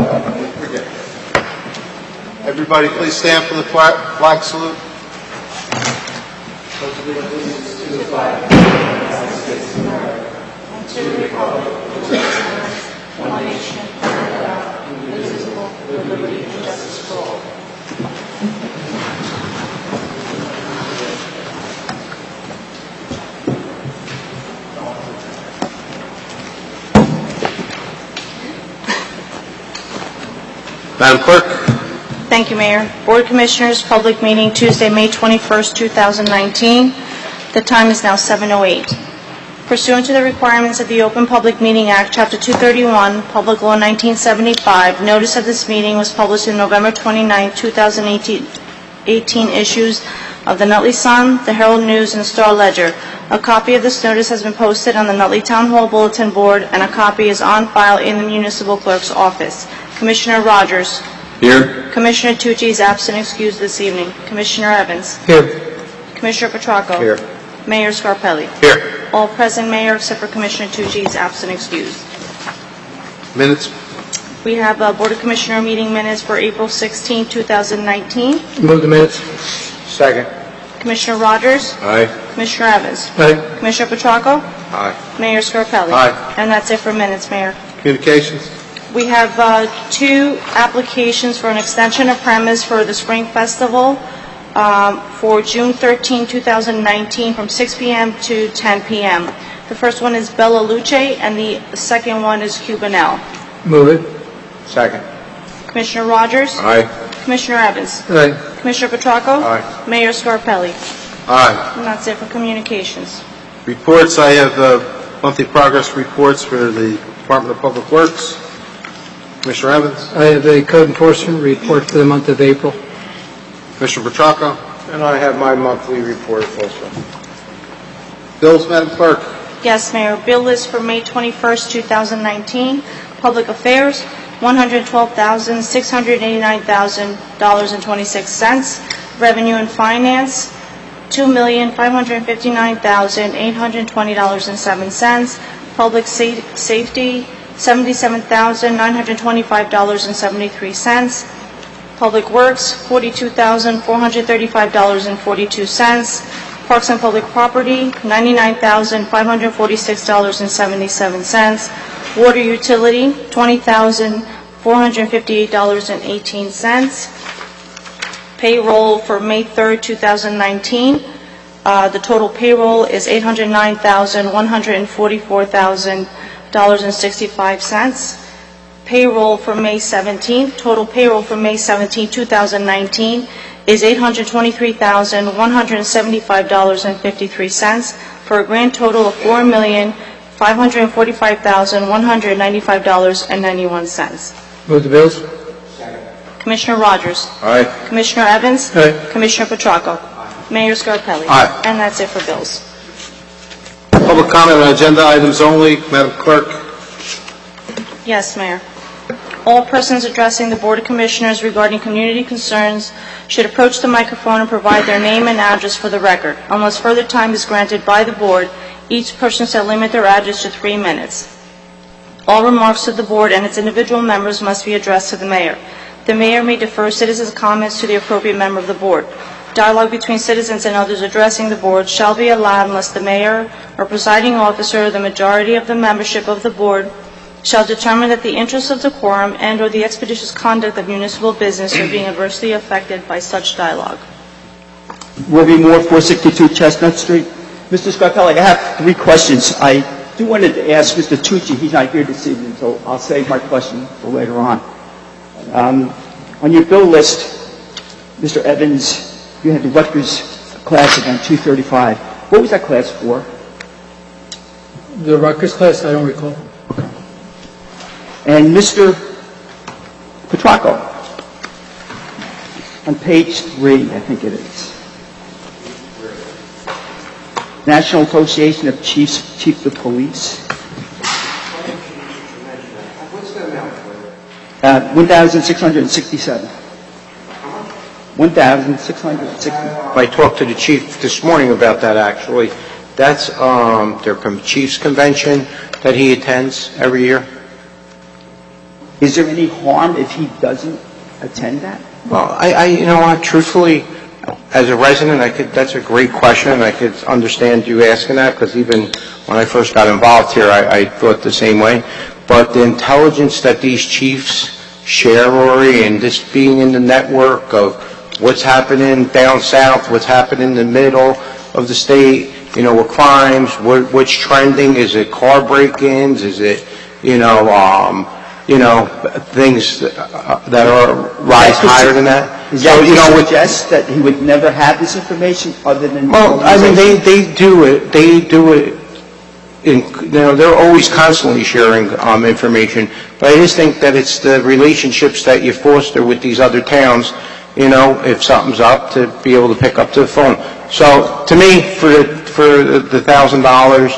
Everybody please stand for the flag salute. One nation, under God, indivisible, with liberty and justice for all. Madam Clerk. Thank you, Mayor. Board of Commissioners, public meeting Tuesday, May 21st, 2019. The time is now 7:08. Pursuant to the requirements of the Open Public Meeting Act, Chapter 231, Public Law 1975, notice of this meeting was published in November 29, 2018 issues of the Nutley Sun, the Herald News, and Star Ledger. A copy of this notice has been posted on the Nutley Town Hall Bulletin Board, and a copy is on file in the Municipal Clerk's office. Commissioner Rogers. Here. Commissioner Tucci is absent and excused this evening. Commissioner Evans. Here. Commissioner Petracco. Here. Mayor Scarpelli. Here. All present, Mayor, except for Commissioner Tucci is absent and excused. Minutes. We have Board of Commissioner meeting minutes for April 16, 2019. Move the minutes. Second. Commissioner Rogers. Aye. Commissioner Evans. Aye. Commissioner Petracco. Aye. Mayor Scarpelli. Aye. And that's it for minutes, Mayor. Communications. We have two applications for an extension of premise for the Spring Festival for June 13, 2019, from 6 p.m. to 10 p.m. The first one is Bella Luce, and the second one is Cubanelle. Move it. Second. Commissioner Rogers. Aye. Commissioner Evans. Aye. Commissioner Petracco. Aye. Mayor Scarpelli. Aye. And that's it for communications. Reports. I have monthly progress reports for the Department of Public Works. Commissioner Evans. I have a code enforcement report for the month of April. Commissioner Petracco. And I have my monthly report also. Bills, Madam Clerk. Yes, Mayor. Bill list for May 21st, 2019. Public Affairs, $112,689,026. Revenue and Finance, $2,559,820.07. Public Safety, $77,925.73. Public Works, $42,435.42. Parks and Public Property, $99,546.77. Water Utility, $20,458.18. Payroll for May 3rd, 2019. The total payroll is $809,144,065. Payroll for May 17th, total payroll for May 17, 2019 is $823,175.53 for a grand total of $4,545,195.91. Move the bills. Commissioner Rogers. Aye. Commissioner Evans. Aye. Commissioner Petracco. Mayor Scarpelli. Aye. And that's it for bills. Public comment on agenda items only. Madam Clerk. Yes, Mayor. All persons addressing the Board of Commissioners regarding community concerns should approach the microphone and provide their name and address for the record. Unless further time is granted by the Board, each person shall limit their address to 3 minutes. All remarks to the Board and its individual members must be addressed to the Mayor. The Mayor may defer citizens' comments to the appropriate member of the Board. Dialogue between citizens and others addressing the Board shall be allowed unless the Mayor or presiding officer or the majority of the membership of the Board shall determine that the interests of decorum and or the expeditious conduct of municipal business are being adversely affected by such dialogue. Rory Moore, 462 Chestnut Street. Mr. Scarpelli, I have 3 questions. I do want to ask Mr. Tucci. He's not here this evening, so I'll save my question for later on. On your bill list, Mr. Evans, you had the Rutgers Classic on 235. What was that class for? The Rutgers class, I don't recall. And Mr. Petracco, on page 3, I think it is. National Association of Chiefs of Police. What's the amount for it? 1,667. 1,660. I talked to the chief this morning about that, actually. That's their Chiefs Convention that he attends every year. Is there any harm if he doesn't attend that? Well, you know what, truthfully, as a resident, that's a great question, and I could understand you asking that, because even when I first got involved here, I thought the same way. But the intelligence that these chiefs share, Rory, and this being in the network of what's happening down south, what's happening in the middle of the state, you know, with crimes, what's trending, is it car break-ins, is it, things that are rise higher than that. Is that to suggest that he would never have this information other than... Well, I mean, they do it. They're always constantly sharing information, but I just think that it's the relationships that you foster with these other towns, if something's up, to be able to pick up the phone. So, to me, for the $1,000,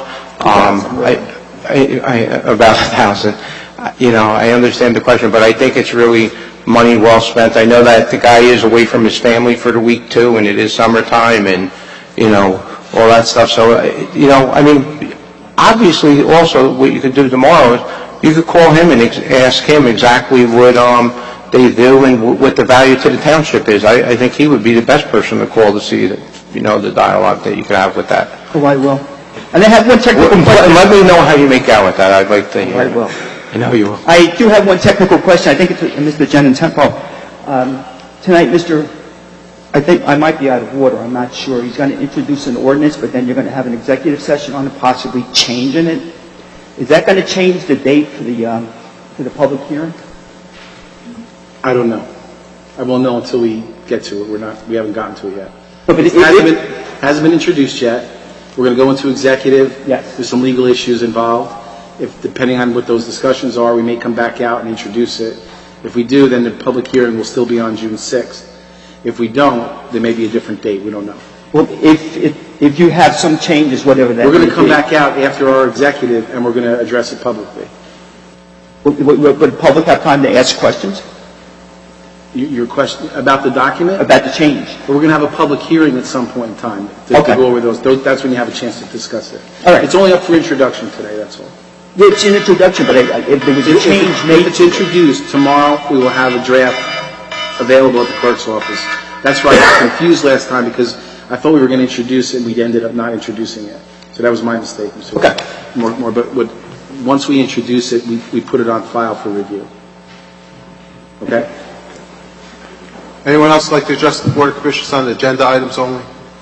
about $1,000, I understand the question, but I think it's really money well spent. I know that the guy is away from his family for the week too, and it is summertime, and all that stuff. So, I mean, obviously, also what you could do tomorrow is you could call him and ask him exactly what they do and what the value to the township is. I think he would be the best person to call to see that, the dialogue that you could have with that. Oh, I will. And I have one technical question. Let me know how you make out with that. I'd like to hear. I will. I know you will. I do have one technical question. I think it's Mr. Genin-Tempo. Tonight, I think I might be out of order. I'm not sure. He's going to introduce an ordinance, but then you're going to have an executive session on it, possibly changing it. Is that going to change the date for the public hearing? I don't know. I won't know until we get to it. We haven't gotten to it yet. But It hasn't been introduced yet. We're going to go into executive. Yes. There's some legal issues involved. Depending on what those discussions are, we may come back out and introduce it. If we do, then the public hearing will still be on June 6th. If we don't, there may be a different date. We don't know. Well, if you have some changes, whatever that We're going to may come be. back out after our executive, and we're going to address it publicly. Would the public have time to ask questions Your question about the document? about the change? We're going to have a public hearing at some point in time to Okay. go over those. That's when you have a chance to discuss it. All right. It's only up for introduction today, that's all. It's an introduction, but if there was a change If made... it's introduced, tomorrow we will have a draft available at the clerk's office. That's why I was confused last time, because I thought we were going to introduce it, and we ended up not introducing it. So that was my mistake. So Okay. But once we introduce it, we put it on file for review. Okay? Anyone else like to address the Board of Commissioners on agenda items only?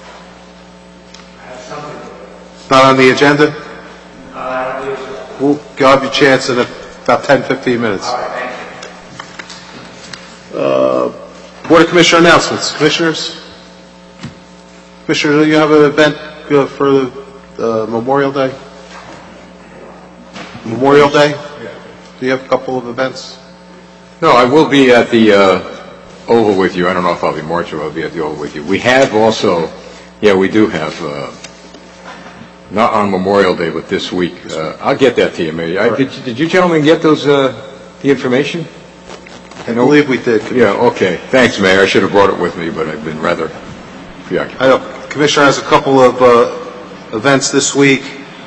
Not on the agenda? I don't believe so. Well, you'll have your chance in about 10, 15 minutes. All right, thank you. Board of Commissioner announcements. Commissioners? Commissioner, do you have an event for the Memorial Day? Memorial Day? Yeah. Do you have a couple of events? No, I will be at the Oval with you. I don't know if I'll be marching, but I'll be at the Oval with you. We have also, we do have, not on Memorial Day, but this week. I'll get that to you, Mayor. Did you gentlemen get those, the information? I believe we did. Yeah, okay. Thanks, Mayor. I should have brought it with me, but I've been rather preoccupied. I know. Commissioner has a couple of events this week.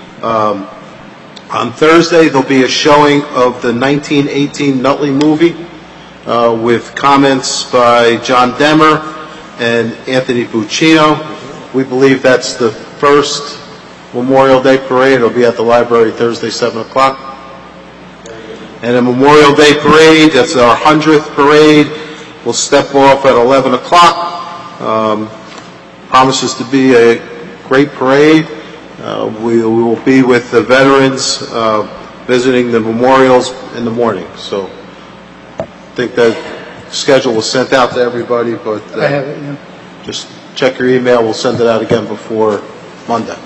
On Thursday, there'll be a showing of the 1918 Nutley movie with comments by John Demmer and Anthony Buccino. We believe that's the first Memorial Day parade. It'll be at the library Thursday, 7 o'clock. And a Memorial Day parade, that's our 100th parade. We'll step off at 11 o'clock. Promises to be a great parade. We will be with the veterans visiting the memorials in the morning. So I think that schedule was sent out to everybody, but I have it, yeah. just check your email. We'll send it out again before Monday.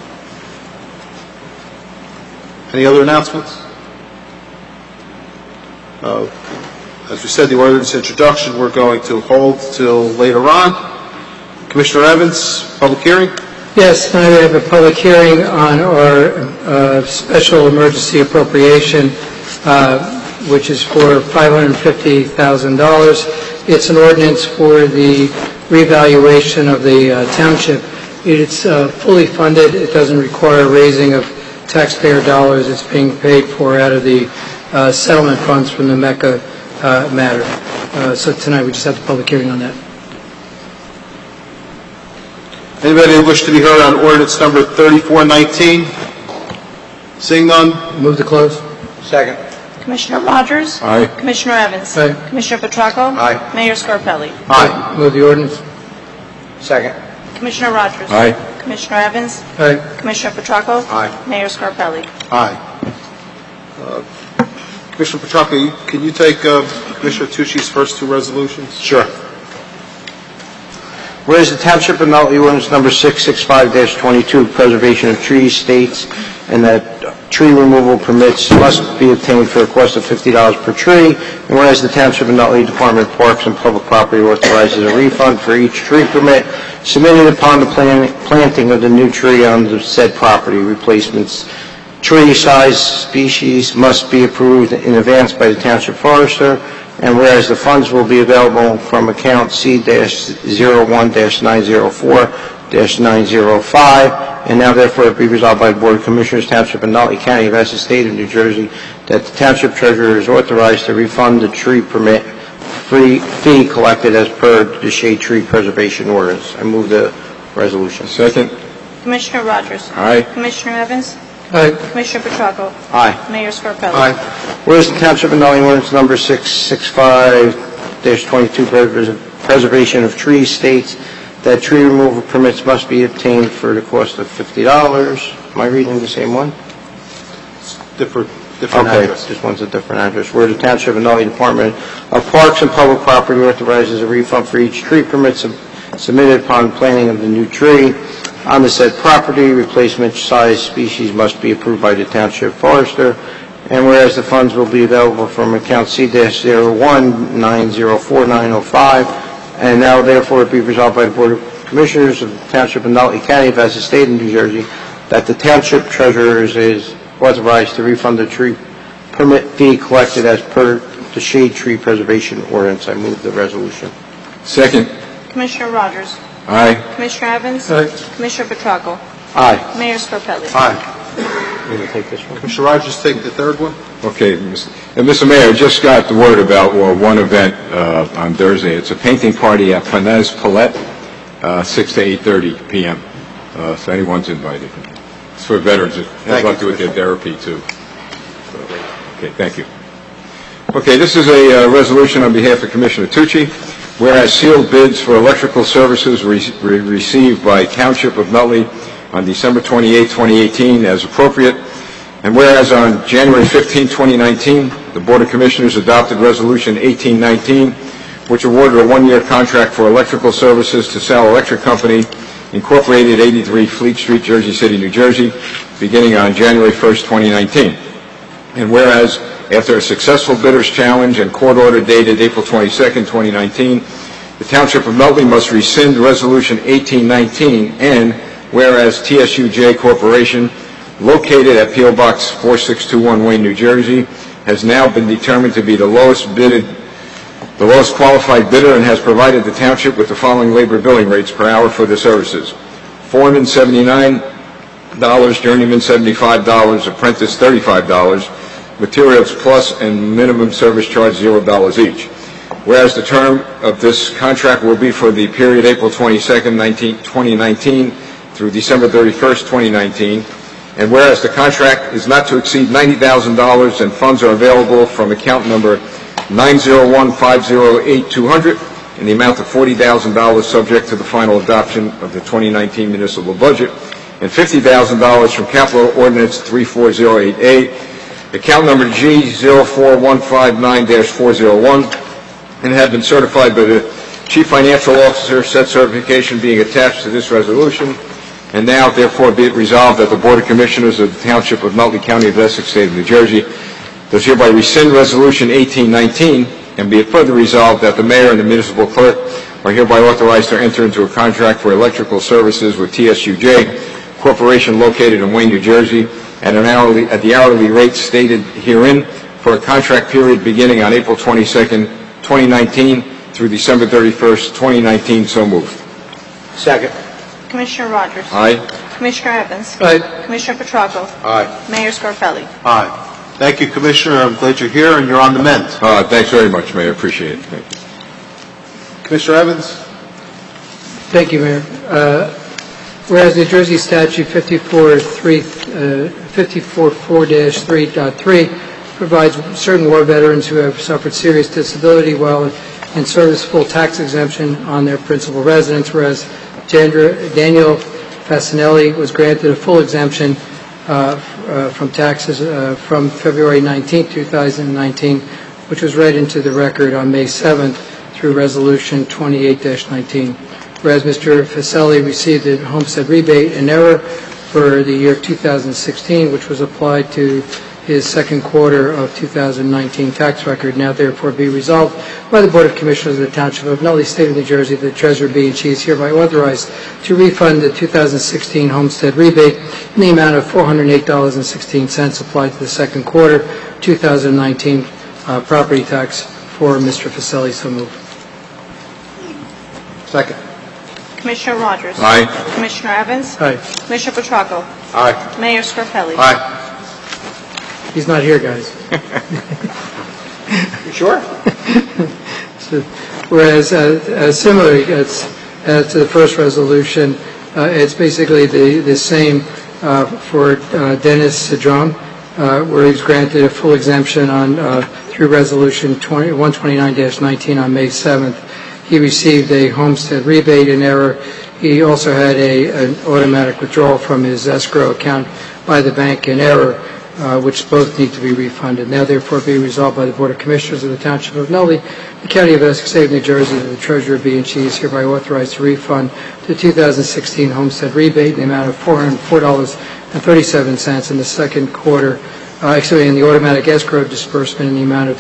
Any other announcements? As we said, the ordinance introduction we're going to hold till later on. Commissioner Evans, public hearing? Yes, tonight we have a public hearing on our special emergency appropriation, which is for $550,000. It's an ordinance for the revaluation of the township. It's fully funded. It doesn't require raising of taxpayer dollars. It's being paid for out of the settlement funds from the Mecca matter. So tonight, we just have the public hearing on that. Anybody wish to be heard on ordinance number 3419? Seeing none? Move to close. Second. Commissioner Rogers? Aye. Commissioner Evans? Aye. Commissioner Petracco? Aye. Mayor Scarpelli? Aye. Move the ordinance. Second. Commissioner Rogers? Aye. Commissioner Evans? Aye. Commissioner Petracco? Aye. Mayor Scarpelli? Aye. Commissioner Petracco, can you take Commissioner Tucci's first two resolutions? Sure. Whereas the Township of Nutley ordinance number 665-22, preservation of trees, states, and that tree removal permits must be obtained for a cost of $50 per tree, and whereas the Township of Nutley Department of Parks and Public Property authorizes a refund for each tree permit submitted upon the planting of the new tree on the said property. Replacements, tree size, species must be approved in advance by the Township Forester, and whereas the funds will be available from account C-01-904-905, and now therefore be resolved by the Board of Commissioners, Township of Nutley County of Essex State of New Jersey, that the Township Treasurer is authorized to refund the tree permit fee collected as per the Shade Tree Preservation Ordinance. I move the resolution. Second. Commissioner Rogers? Aye. Commissioner Evans? Aye. Commissioner Petracco? Aye. Mayor Scarpelli? Aye. Whereas the Township of Nutley ordinance number 665-22, preservation of trees, states that tree removal permits must be obtained for the cost of $50. Am I reading the same one? Different Okay, address. this one's a different address. Where the Township of Nutley Department of Parks and Public Property authorizes a refund for each tree permit submitted upon planting of the new tree on the said property. Replacement size, species must be approved by the Township Forester. And whereas the funds will be available from account C-01-904-905, and now therefore be resolved by the Board of Commissioners of the Township of Nutley County of Essex State of New Jersey, that the Township Treasurer is authorized to refund the tree permit fee collected as per the Shade Tree Preservation Ordinance. I move the resolution. Second. Commissioner Rogers? Aye. Commissioner Evans? Aye. Commissioner Petracco? Aye. Mayor Scarpelli? Aye. You going to take this one? Commissioner Rogers, take the third one. Okay, Mr. Mayor, I just got the word about one event on Thursday. It's a painting party at Panez Palette, 6 to 8:30 p.m. So anyone's invited. It's for veterans. It has a lot to do with their therapy, too. So, okay, thank you. Okay, this is a resolution on behalf of Commissioner Tucci. Whereas sealed bids for electrical services were received by Township of Nutley on December 28, 2018 as appropriate, and whereas on January 15, 2019, the Board of Commissioners adopted Resolution 1819, which awarded a one-year contract for electrical services to Sal Electric Company, Incorporated, 83 Fleet Street, Jersey City, New Jersey, beginning on January 1, 2019. And whereas after a successful bidder's challenge and court order dated April 22, 2019, the Township of Nutley must rescind Resolution 1819, and whereas TSUJ Corporation, located at P.O. Box 4621, Wayne, New Jersey, has now been determined to be the lowest qualified bidder and has provided the Township with the following labor billing rates per hour for the services: foreman $79, journeyman $75, apprentice $35, materials plus and minimum service charge $0 each. Whereas the term of this contract will be for the period April 22, 2019 through December 31, 2019, and whereas the contract is not to exceed $90,000 and funds are available from account number 901-508-200 in the amount of $40,000 subject to the final adoption of the 2019 municipal budget, and $50,000 from Capital Ordinance 34088, account number G04159-401, and have been certified by the Chief Financial Officer, said certification being attached to this resolution. And now, therefore, be it resolved that the Board of Commissioners of the Township of Nutley County of Essex, State of New Jersey, does hereby rescind Resolution 1819, and be it further resolved that the Mayor and the Municipal Clerk are hereby authorized to enter into a contract for electrical services with TSUJ Corporation, located in Wayne, New Jersey, at the hourly rate stated herein for a contract period beginning on April 22, 2019 through December 31st, 2019. So moved. Second. Commissioner Rogers? Aye. Commissioner Evans? Aye. Commissioner Petracco? Aye. Mayor Scarpelli? Aye. Thank you, Commissioner. I'm glad you're here and you're on the mend. Thanks very much, Mayor. Appreciate it. Thank you. Commissioner Evans? Thank you, Mayor. Whereas New Jersey Statute 54-4-3.3 provides certain war veterans who have suffered serious disability while in service full tax exemption on their principal residence, whereas Daniel Fasinelli was granted a full exemption from taxes from February 19, 2019, which was read into the record on May 7th through Resolution 28-19. Whereas Mr. Fasinelli received a homestead rebate in error for the year 2016, which was applied to his second quarter of 2019 tax record, now therefore be resolved by the Board of Commissioners of the Township of Nutley, State of New Jersey, that the Treasurer be and she is hereby authorized to refund the 2016 homestead rebate in the amount of $408.16 applied to the second quarter 2019 property tax for Mr. Fasinelli. So moved. Second. Commissioner Rogers? Aye. Commissioner Evans? Aye. Commissioner Petracco? Aye. Mayor Scarpelli? Aye. He's not here, guys. You sure? So, whereas similarly to the first resolution, it's basically the same for Dennis Cedron, where he's granted a full exemption on through Resolution 129-19 on May 7th. He received a homestead rebate in error. He also had an automatic withdrawal from his escrow account by the bank in error, which both need to be refunded. Now, therefore, be resolved by the Board of Commissioners of the Township of Nutley, the County of Essex, State of New Jersey, that the Treasurer be and she is hereby authorized to refund the 2016 homestead rebate in the amount of $404.37 in the second quarter, in the automatic escrow disbursement in the amount of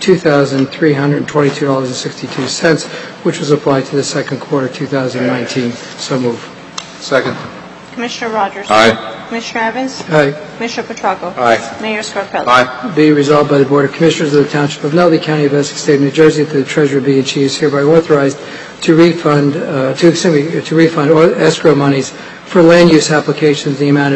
$2,322.62, which was applied to the second quarter 2019. So move. Second. Commissioner Rogers? Aye. Commissioner Evans? Aye. Commissioner Petracco? Aye. Mayor Scarpelli? Aye. Be resolved by the Board of Commissioners of the Township of Nutley, County of Essex, State of New Jersey, that the Treasurer be and she is hereby authorized to refund escrow monies for land use applications in the amount of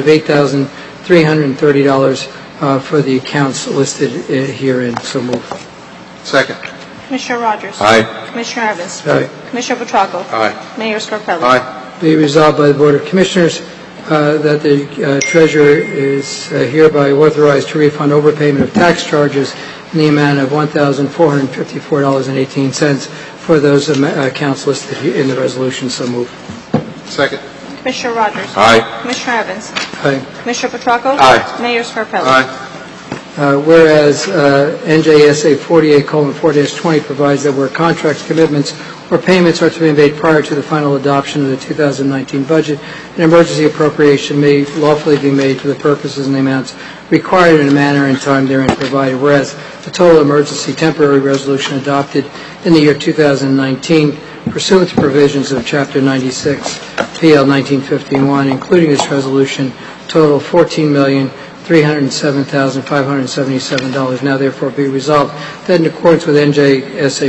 $8,330 for the accounts listed herein. So move. Second. Commissioner Rogers? Aye. Commissioner Evans? Aye. Commissioner Petracco? Aye. Mayor Scarpelli? Aye. Be resolved by the Board of Commissioners that the Treasurer is hereby authorized to refund overpayment of tax charges in the amount of $1,454.18 for those accounts listed in the resolution. So move. Second. Commissioner Rogers? Aye. Commissioner Evans? Aye. Commissioner Petracco? Aye. Mayor Scarpelli? Aye. Whereas NJSA 48:4-20 provides that where contracts, commitments, or payments are to be made prior to the final adoption of the 2019 budget, an emergency appropriation may lawfully be made for the purposes and the amounts required in a manner and time therein provided. Whereas the total emergency temporary resolution adopted in the year 2019 pursuant to provisions of Chapter 96, PL 1951, including this resolution, total $14,307,577. Now, therefore, be resolved that in accordance with NJSA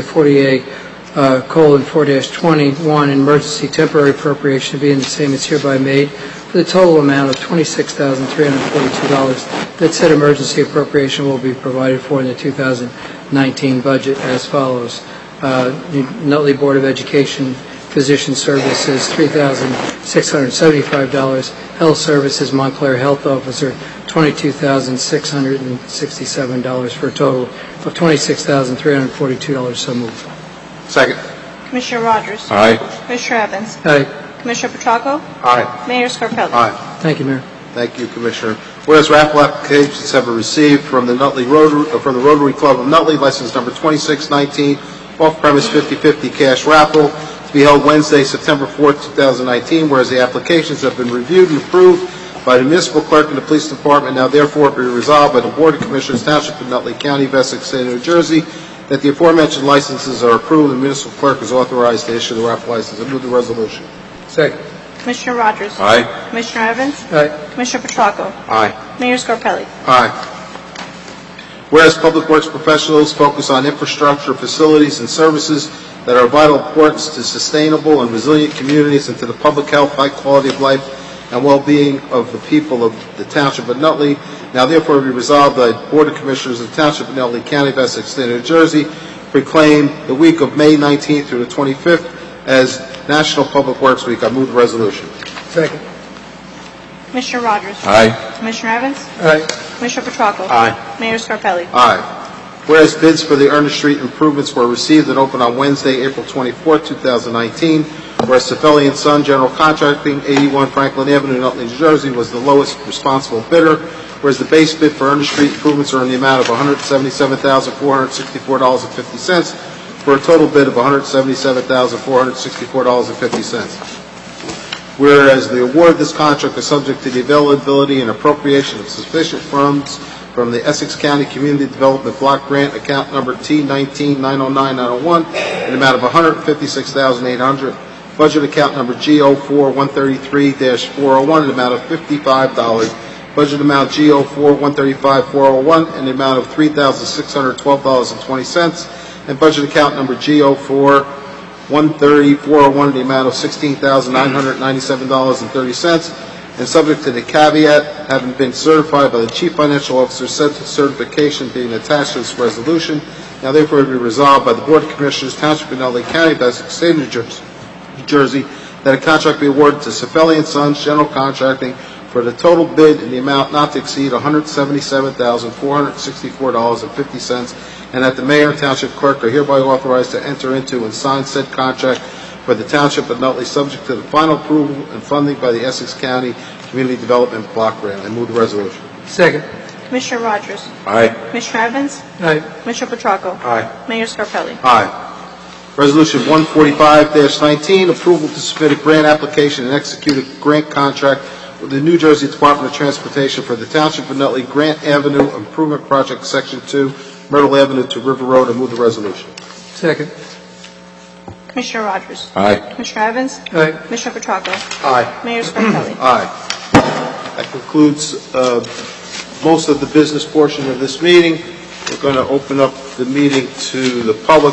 48:4-21, an emergency temporary appropriation being the same is hereby made for the total amount of $26,342. That said emergency appropriation will be provided for in the 2019 budget as follows. Nutley Board of Education Physician Services, $3,675. Health Services, Montclair Health Officer, $22,667 for a total of $26,342. So moved. Second. Commissioner Rogers? Aye. Commissioner Evans? Aye. Commissioner Petracco? Aye. Mayor Scarpelli? Aye. Thank you, Mayor. Thank you, Commissioner. Whereas raffle applications have been received from the Rotary Club of Nutley, license number 2619, off-premise 50/50 cash raffle, to be held Wednesday, September 4th, 2019. Whereas the applications have been reviewed and approved by the municipal clerk and the police department, now therefore be resolved by the Board of Commissioners, Township of Nutley, County of Essex, State of New Jersey, that the aforementioned licenses are approved and the municipal clerk is authorized to issue the raffle license. I move the resolution. Second. Commissioner Rogers? Aye. Commissioner Evans? Aye. Commissioner Petracco? Aye. Mayor Scarpelli? Aye. Whereas public works professionals focus on infrastructure, facilities, and services that are of vital importance to sustainable and resilient communities and to the public health, high quality of life, and well-being of the people of the Township of Nutley. Now therefore be resolved by the Board of Commissioners of the Township of Nutley County of Essex, State of New Jersey, proclaim the week of May 19th through the 25th as National Public Works Week. I move the resolution. Second. Commissioner Rogers? Aye. Commissioner Evans? Aye. Commissioner Petracco? Aye. Mayor Scarpelli? Aye. Whereas bids for the Ernest Street improvements were received and opened on Wednesday, April 24, 2019, whereas Cifelli & Son General Contracting, 81 Franklin Avenue, Nutley, New Jersey, was the lowest responsible bidder, whereas the base bid for Ernest Street improvements are in the amount of $177,464.50, for a total bid of $177,464.50. Whereas the award of this contract is subject to the availability and appropriation of sufficient funds from the Essex County Community Development Block Grant, account number T19-909-901, in the amount of $156,800. Budget account number G04-133-401, in the amount of $55. Budget amount G04-135-401, in the amount of $3,612.20. And budget account number G04-130-401, in the amount of $16,997.30. And subject to the caveat having been certified by the Chief Financial Officer, said certification being attached to this resolution. Now therefore be resolved by the Board of Commissioners, Township of Nutley County of Essex, State of New Jersey, that a contract be awarded to Cifelli & Sons General Contracting for the total bid in the amount not to exceed $177,464.50, and that the Mayor and Township Clerk are hereby authorized to enter into and sign said contract for the Township of Nutley, subject to the final approval and funding by the Essex County Community Development Block Grant. I move the resolution. Second. Commissioner Rogers? Aye. Commissioner Evans? Aye. Commissioner Petracco? Aye. Mayor Scarpelli? Aye. Resolution 145-19, approval to submit a grant application and execute a grant contract with the New Jersey Department of Transportation for the Township of Nutley Grant Avenue Improvement Project, Section 2, Myrtle Avenue to River Road. I move the resolution. Second. Commissioner Rogers? Aye. Commissioner Evans? Aye. Commissioner Petracco? Aye. Mayor Scarpelli? Aye. That concludes most of the business portion of this meeting. We're going to open up the meeting to the public.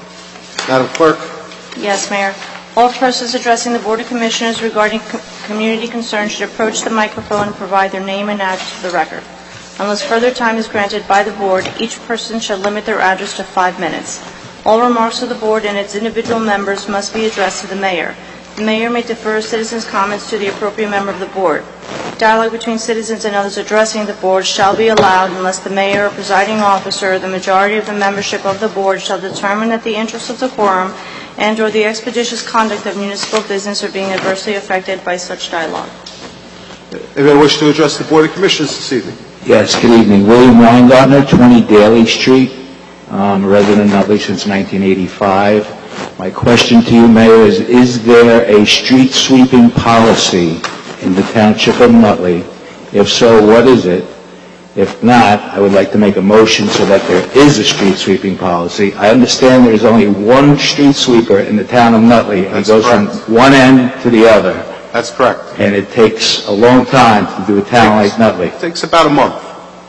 Madam Clerk? Yes, Mayor. All persons addressing the Board of Commissioners regarding community concerns should approach the microphone and provide their name and address for the record. Unless further time is granted by the Board, each person shall limit their address to 5 minutes. All remarks of the Board and its individual members must be addressed to the Mayor. The Mayor may defer citizens' comments to the appropriate member of the Board. Dialogue between citizens and others addressing the Board shall be allowed unless the Mayor or presiding officer or the majority of the membership of the Board shall determine that the interests of the quorum and/or the expeditious conduct of municipal business are being adversely affected by such dialogue. Anyone wish to address the Board of Commissioners this evening? Yes, good evening. William Weingartner, 20 Daly Street, a resident of Nutley since 1985. My question to you, Mayor, is there a street sweeping policy in the Township of Nutley? If so, what is it? If not, I would like to make a motion so that there is a street sweeping policy. I understand there is only one street sweeper in the town of Nutley, and it goes from one end to the other. That's correct. And it takes a long time to do a town like Nutley. It takes about a month.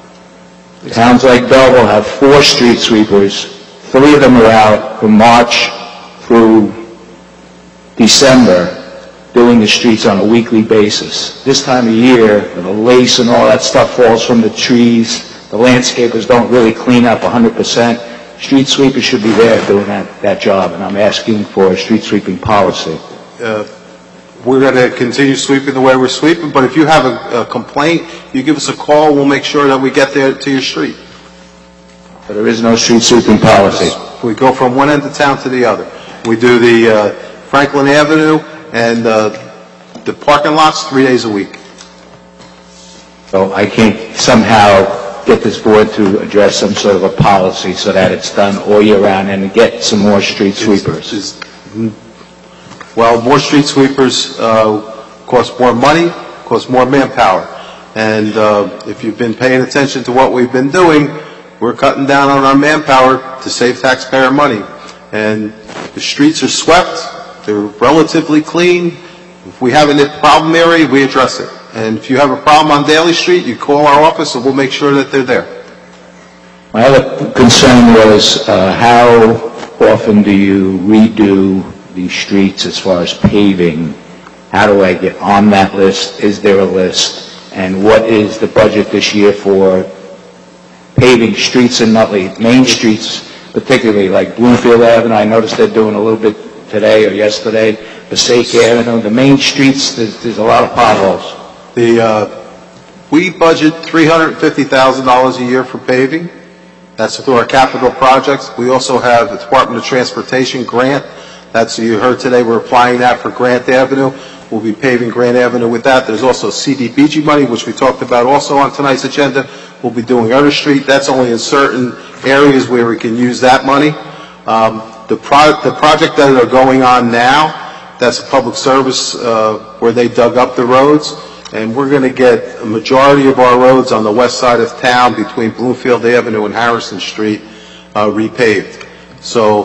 Towns like Belleville have 4 street sweepers. 3 of them are out from March through December doing the streets on a weekly basis. This time of year, the lace and all that stuff falls from the trees. The landscapers don't really clean up 100%. Street sweepers should be there doing that job, and I'm asking for a street sweeping policy. We're going to continue sweeping the way we're sweeping, but if you have a complaint, you give us a call, we'll make sure that we get there to your street. But there is no street sweeping policy. We go from one end of town to the other. We do the Franklin Avenue and the parking lots 3 days a week. So I can't somehow get this board to address some sort of a policy so that it's done all year round and get some more street sweepers. Well, more street sweepers cost more money, cost more manpower. And if you've been paying attention to what we've been doing, we're cutting down on our manpower to save taxpayer money. And the streets are swept. They're relatively clean. If we have a problem area, we address it. And if you have a problem on Daly Street, you call our office and we'll make sure that they're there. My other concern was how often do you redo the streets as far as paving? How do I get on that list? Is there a list? And what is the budget this year for paving streets in Nutley, main streets, particularly like Bloomfield Avenue? I noticed they're doing a little bit today or yesterday. Passaic Avenue, the main streets, there's a lot of potholes. We budget $350,000 a year for paving. That's through our capital projects. We also have the Department of Transportation grant. That's, you heard today, we're applying that for Grant Avenue. We'll be paving Grant Avenue with that. There's also CDBG money, which we talked about also on tonight's agenda. We'll be doing Utter Street. That's only in certain areas where we can use that money. The project that are going on now, that's a public service where they dug up the roads, and we're going to get a majority of our roads on the west side of town between Bloomfield Avenue and Harrison Street repaved. So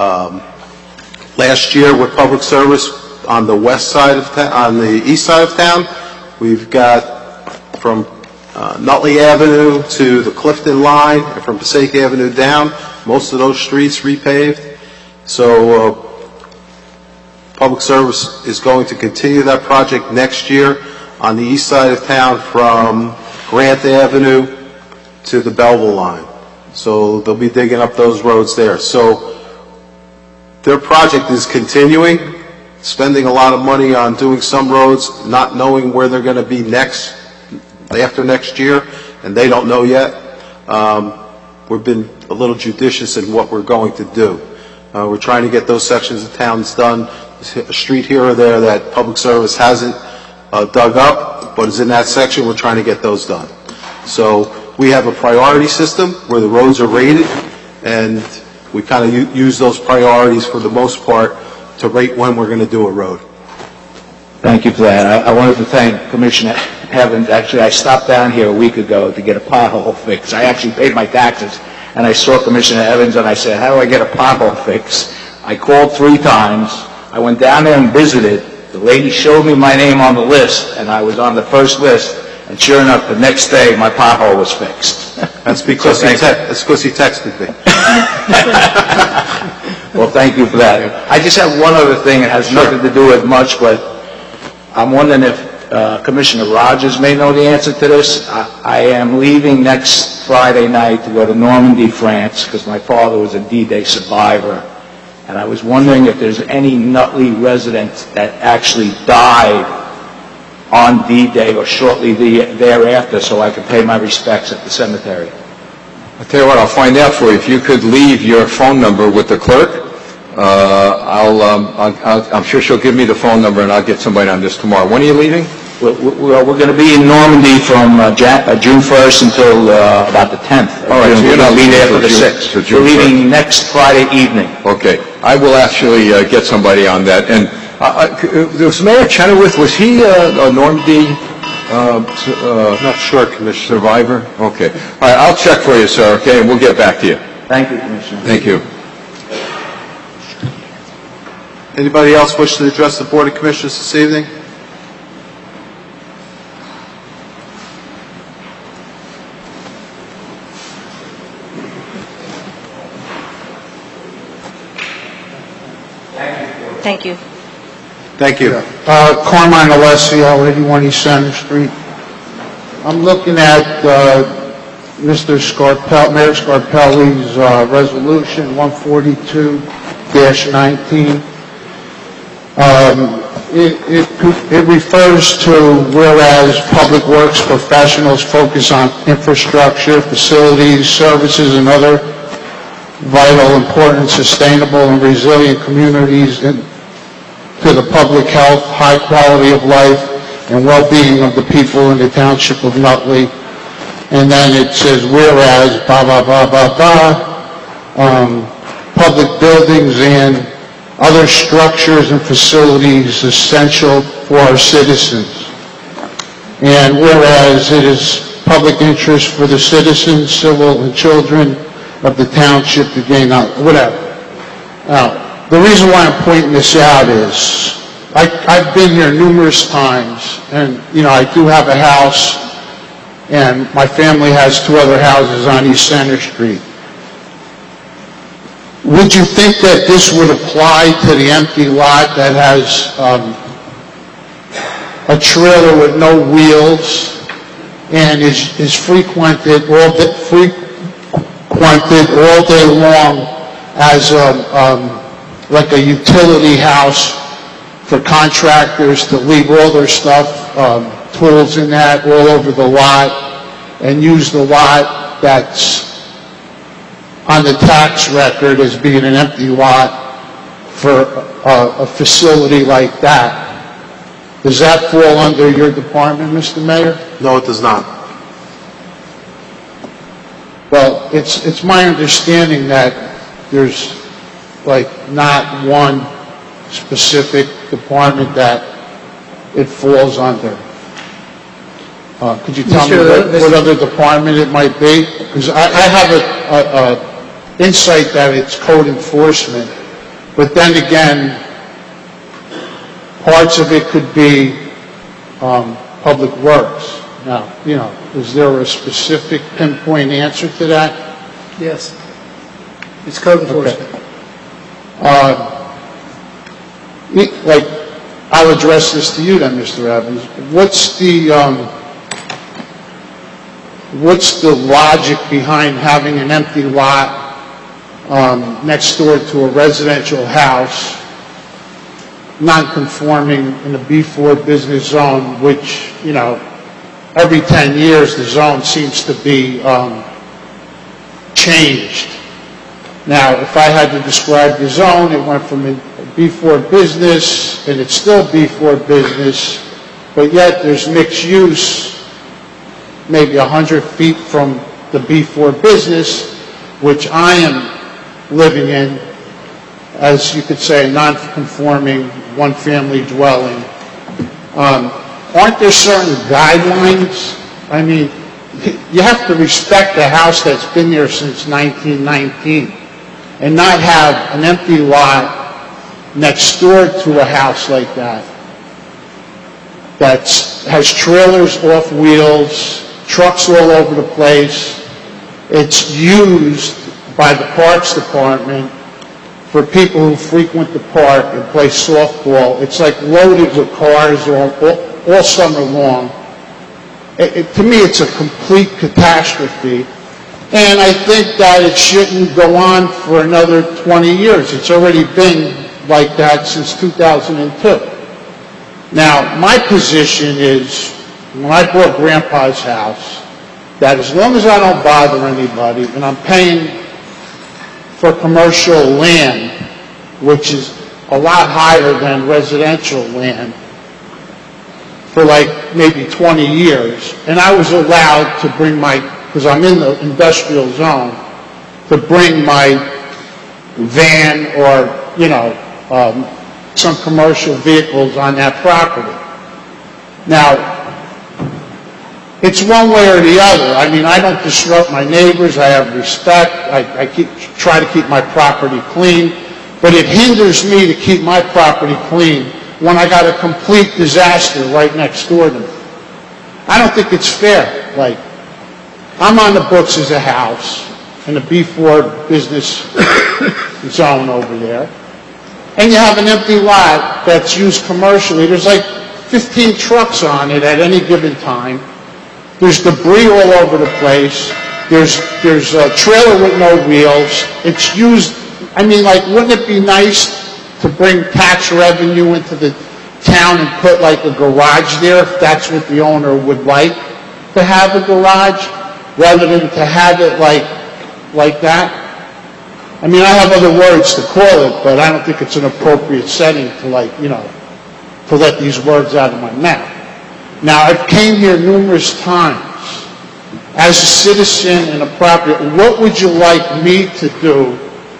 last year with public service on the west side of town, on the east side of town, we've got from Nutley Avenue to the Clifton line, and from Passaic Avenue down, most of those streets repaved. So public service is going to continue that project next year on the east side of town from Grant Avenue to the Belleville line. So they'll be digging up those roads there. So their project is continuing, spending a lot of money on doing some roads, not knowing where they're going to be next, after next year, and they don't know yet. We've been a little judicious in what we're going to do. We're trying to get those sections of towns done, a street here or there that public service hasn't dug up, but is in that section. We're trying to get those done. So we have a priority system where the roads are rated, and we kind of use those priorities for the most part to rate when we're going to do a road. Thank you for that. I wanted to thank Commissioner Evans. Actually, I stopped down here a week ago to get a pothole fix. I actually paid my taxes, and I saw Commissioner Evans, and I said, how do I get a pothole fix? I called 3 times. I went down there and visited. The lady showed me my name on the list, and I was on the first list, and sure enough, the next day, my pothole was fixed. That's because he texted me. Well, thank you for that. I just have one other thing. It has nothing to do with much, but I'm wondering if Commissioner Rogers may know the answer to this. I am leaving next Friday night to go to Normandy, France, because my father was a D-Day survivor. And I was wondering if there's any Nutley resident that actually died on D-Day or shortly thereafter, so I could pay my respects at the cemetery. I'll tell you what, I'll find out for you. If you could leave your phone number with the clerk, I'm sure she'll give me the phone number, and I'll get somebody on this tomorrow. When are you leaving? We're going to be in Normandy from June 1st until about the 10th. All right, so you're not leaving there for the June- 6th. so June We're leaving 1st. next Friday evening. Okay. I will actually get somebody on that. And was Mayor Chenoweth, was he a Normandy Not sure, Commissioner. survivor? Okay. All right, I'll check for you, sir, okay, and we'll get back to you. Thank you, Commissioner. Thank you. Anybody else wish to address the Board of Commissioners this evening? Thank you. Thank you. Carmine Alessio, 81 East Center Street. I'm looking at Mr. Mayor Scarpelli's resolution 142-19. It refers to whereas public works professionals focus on infrastructure, facilities, services, and other vital, important, sustainable, and resilient communities to the public health, high quality of life, and well-being of the people in the township of Nutley. And then it says, whereas, blah, blah, blah, blah, blah, public buildings and other structures and facilities essential for our citizens. And whereas it is public interest for the citizens, civil, and children of the township to gain knowledge, whatever. Now, the reason why I'm pointing this out is I've been here numerous times, and, you know, I do have a house, and my family has 2 other houses on East Center Street. Would you think that this would apply to the empty lot that has a trailer with no wheels and is frequented all day long as like a utility house for contractors to leave all their stuff, tools in that, all over the lot, and use the lot that's on the tax record as being an empty lot for a facility like that. Does that fall under your department, Mr. Mayor? No, it does not. Well, it's my understanding that there's like not one specific department that it falls under. Could you tell me what other department it might be? Because I have a insight that it's code enforcement, but then again, parts of it could be public works. Now, you know, is there a specific pinpoint answer to that? Yes. It's code enforcement. Like, I'll address this to you then, Mr. Evans. What's the logic behind having an empty lot next door to a residential house, non-conforming in the B4 business zone, which, you know, every 10 years the zone seems to be changed. Now, if I had to describe the zone, it went from a B4 business, and it's still B4 business, but yet there's mixed use maybe 100 feet from the B4 business, which I am living in, as you could say, a non-conforming one-family dwelling. Aren't there certain guidelines? I mean, you have to respect a house that's been there since 1919 and not have an empty lot next door to a house like that that has trailers off wheels, trucks all over the place. It's used by the Parks Department for people who frequent the park and play softball. It's like loaded with cars all summer long. To me, it's a complete catastrophe. And I think that it shouldn't go on for another 20 years. It's already been like that since 2002. Now, my position is, when I bought Grandpa's house, that as long as I don't bother anybody and I'm paying for commercial land, which is a lot higher than residential land, for like maybe 20 years, and I was allowed to bring because I'm in the industrial zone, to bring my van or, you know, some commercial vehicles on that property. Now, it's one way or the other. I mean, I don't disrupt my neighbors. I have respect. I try to keep my property clean. But it hinders me to keep my property clean when I got a complete disaster right next door to me. I don't think it's fair. Like, I'm on the books as a house in a B4 business zone over there, and you have an empty lot that's used commercially. There's like 15 trucks on it at any given time. There's debris all over the place. There's a trailer with no wheels. It's used, I mean, like, wouldn't it be nice to bring tax revenue into the town and put like a garage there if that's what the owner would like to have a garage, rather than to have it like that? I mean, I have other words to call it, but I don't think it's an appropriate setting to, like, you know, to let these words out of my mouth. Now, I've came here numerous times as a citizen and a property. What would you like me to do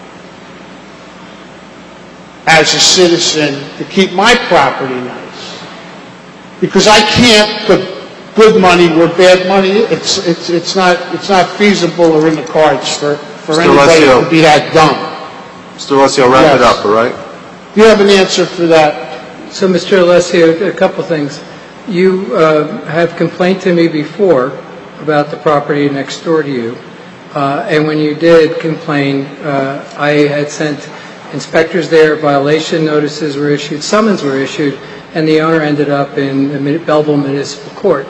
as a citizen to keep my property nice? Because I can't put good money where bad money is. It's not feasible or in the cards for anybody to be that dumb. Mr. Alessio, wrap it up, all right? Do you have an answer for that? So, Mr. Alessio, a couple things. You have complained to me before about the property next door to you, and when you did complain, I had sent inspectors there, violation notices were issued, summons were issued, and the owner ended up in the Belleville Municipal Court.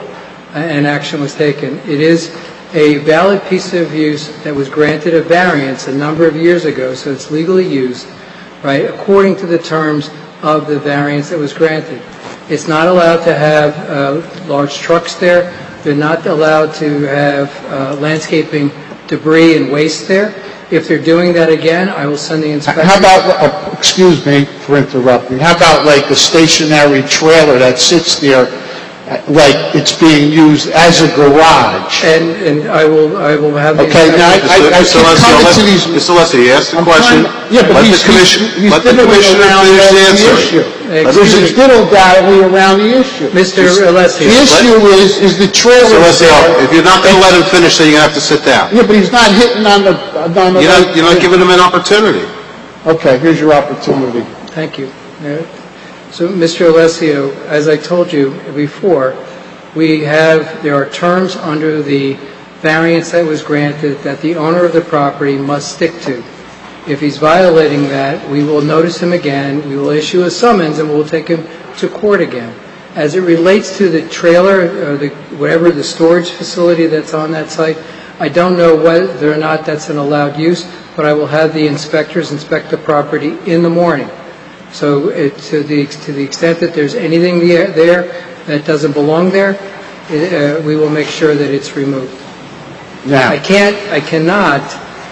and action was taken. It is a valid piece of use that was granted a variance a number of years ago, so it's legally used, right, according to the terms of the variance that was granted. It's not allowed to have large trucks there. They're not allowed to have landscaping debris and waste there. If they're doing that again, I will send the inspector. How about, excuse me for interrupting, how about like a stationary trailer that sits there like it's being used as a garage? And I will have the Okay, now, I keep coming to these... Mr. Alessio, you asked the question. Yeah, but Let he's the commissioner diddling around finish the the answer. issue. Excuse There's me. a diddle-dally around the issue. Mr. Alessio. The issue is the trailer... Mr. Alessio, if you're not going to let him finish, then you're going to have to sit down. Yeah, but he's not hitting on the... You're not giving him an opportunity. Okay, here's your opportunity. Thank you. So, Mr. Alessio, as I told you before, there are terms under the variance that was granted that the owner of the property must stick to. If he's violating that, we will notice him again, we will issue a summons, and we'll take him to court again. As it relates to the trailer, or whatever the storage facility that's on that site, I don't know whether or not that's an allowed use, but I will have the inspectors inspect the property in the morning. So to the extent that there's anything there that doesn't belong there, we will make sure that it's removed. Now, I cannot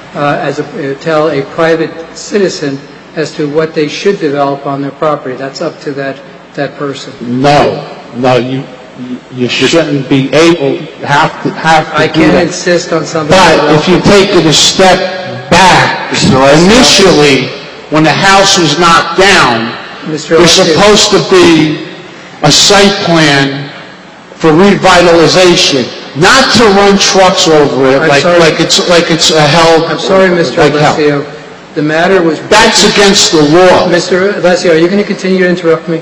tell a private citizen as to what they should develop on their property. That's up to that person. no, you shouldn't be able, have to I do can't that. insist on something. But if you take it a step back, initially, when the house was knocked down, Mr. there's Alessio, supposed to be a site plan for revitalization, not to run trucks over it I'm like sorry. it's a hell. I'm sorry, Mr. like hell. Alessio. The matter was... That's against the law. Mr. Alessio, are you going to continue to interrupt me?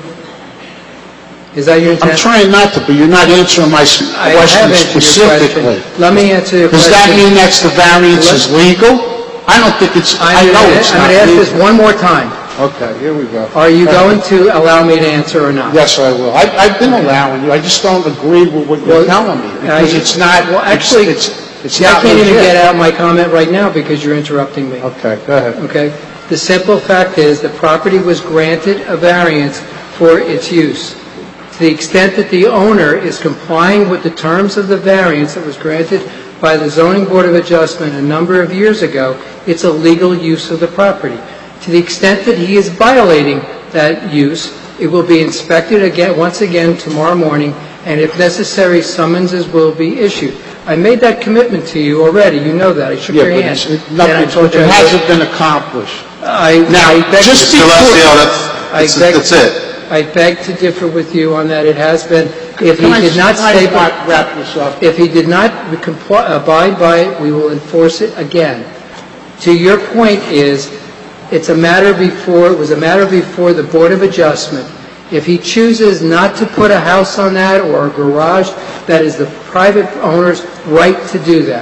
Is that your intent? I'm trying not to, but you're not answering my I have question answered your specifically. question. Let me answer your Does question. that mean that the variance is legal? I don't think it's, I know it's I'm not going to ask this legal. one more time. Okay, here we go. Are you going to allow me to answer or not? Yes, I will. I've been allowing you. I just don't agree with what you're telling me. Because it's not, Well, actually, it's I not can't even legit. get out my comment right now because you're interrupting me. Okay, go ahead. Okay? The simple fact is the property was granted a variance for its use. To the extent that the owner is complying with the terms of the variance that was granted by the Zoning Board of Adjustment a number of years ago, it's a legal use of the property. To the extent that he is violating that use, it will be inspected once again tomorrow morning, and if necessary, summonses will be issued. I made that commitment to you already. You know that. I shook your hand. It hasn't been accomplished. Mr. Alessio, that's it. I beg to differ with you on that. It has been. If he Can I did not wrap this up? If he did not abide by it, we will enforce it again. To your point is, it was a matter before the Board of Adjustment. If he chooses not to put a house on that or a garage, that is the private owner's right to do that.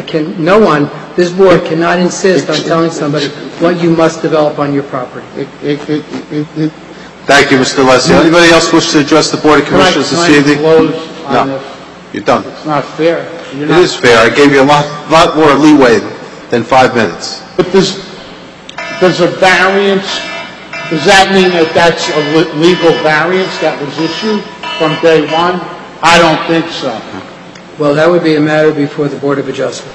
This board cannot insist on telling somebody what you must develop on your property. Thank you, Mr. Alessio. Anybody else wish to address the Board of Commissioners this evening? Close on No. this? You're done. It's not fair. It is fair. I gave you a lot more leeway than 5 minutes. But does a variance, does that mean that that's a legal variance that was issued from day one? I don't think so. Well, that would be a matter before the Board of Adjustment.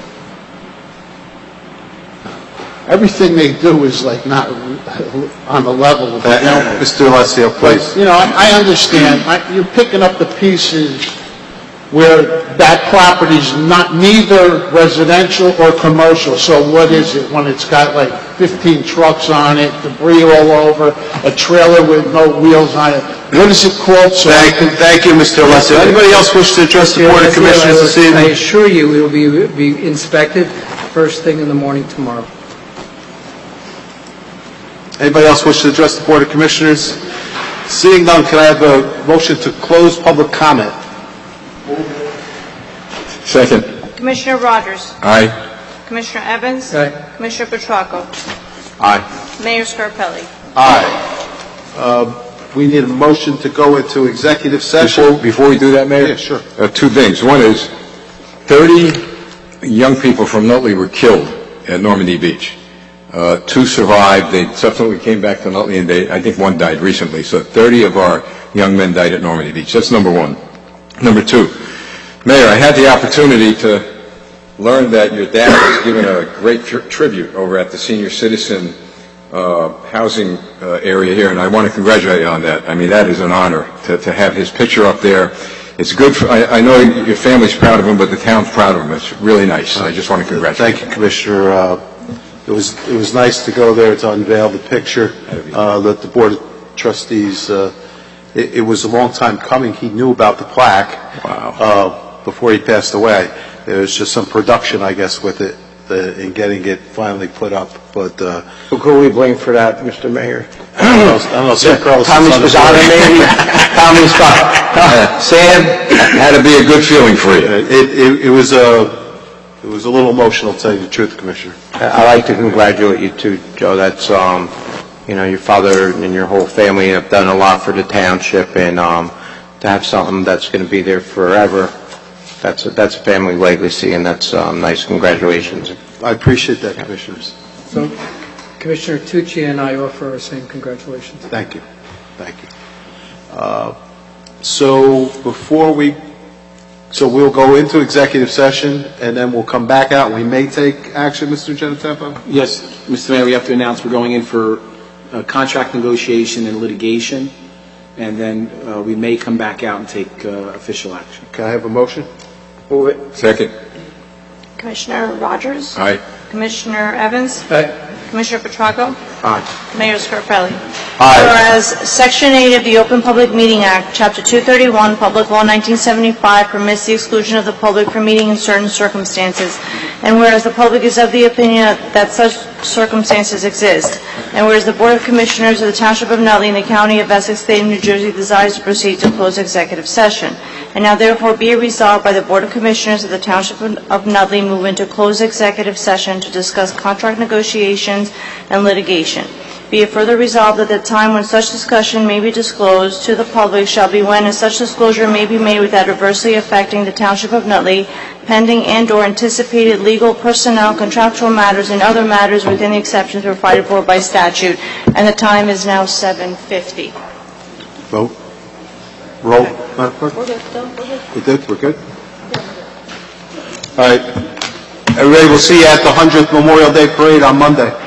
Everything they do is like not on the level of the gentleman. Mr. Alessio, please. You know, I understand. You're picking up the pieces where that property's neither residential or commercial. So what is it when it's got like 15 trucks on it, debris all over, a trailer with no wheels on it? What is it called? Thank you, Mr. Alessio. Anybody else wish to address the Board of Commissioners this I evening? assure you it will be inspected first thing in the morning tomorrow. Anybody else wish to address the Board of Commissioners? Seeing none, can I have a motion to close public comment? Second. Commissioner Rogers? Aye. Commissioner Evans? Aye. Commissioner Petracco? Aye. Mayor Scarpelli? Aye. We need a motion to go into executive session. Before we do that, Mayor? Yeah, sure. Two things. One is 30 young people from Nutley were killed at Normandy Beach. 2 survived. They subsequently came back to Nutley, and I think 1 died recently. So 30 of our young men died at Normandy Beach. That's number 1. Number 2, Mayor, I had the opportunity to learn that your dad was given a great tribute over at the senior citizen housing area here, and I want to congratulate you on that. I mean, that is an honor to have his picture up there. It's good. I know your family's proud of him, but the town's proud of him. It's really nice. I just want to congratulate you. Thank you, Commissioner. It was nice to go there to unveil the picture that the Board of Trustees. It was a long time coming. He knew about the plaque before he passed away. There was just some production, I guess, with it in getting it finally put up. But Who could we blame for that, Mr. Mayor? I don't know. Sam Carlos. Tommy Spazzato, maybe? Tommy Spazzato. Sam? Had to be a good feeling for you. It was a little emotional, to tell you the truth, Commissioner. I'd like to congratulate you too, Joe. That's, your father and your whole family have done a lot for the township, and to have something that's going to be there forever, that's a family legacy, and that's nice. Congratulations. I appreciate that, Commissioners. So Commissioner Tucci and I offer our same congratulations. Thank you. Thank you. So we'll go into executive session, and then we'll come back out. We may take action, Mr. Genetempo? Yes, Mr. Mayor, we have to announce we're going in for contract negotiation and litigation, and then we may come back out and take official action. Can I have a motion? Move it. Second. Commissioner Rogers? Aye. Commissioner Evans? Aye. Commissioner Petracco? Aye. Mayor Scarpelli? Aye. Whereas Section 8 of the Open Public Meeting Act, Chapter 231, Public Law 1975, permits the exclusion of the public from meeting in certain circumstances, and whereas the public is of the opinion that such circumstances exist, and whereas the Board of Commissioners of the Township of Nutley in the County of Essex, State of New Jersey desires to proceed to close executive session, and now therefore be it resolved by the Board of Commissioners of the Township of Nutley move into closed executive session to discuss contract negotiations and litigation. Be it further resolved that the time when such discussion may be disclosed to the public shall be when such disclosure may be made without adversely affecting the Township of Nutley, pending and/or anticipated legal, personnel, contractual matters, and other matters within the exceptions provided for by statute. And the time is now 7:50. Vote. Roll. Madam Clerk? We're good, Phil. We're good. We're good? We're good? All right. Everybody, we'll see you at the 100th Memorial Day Parade on Monday.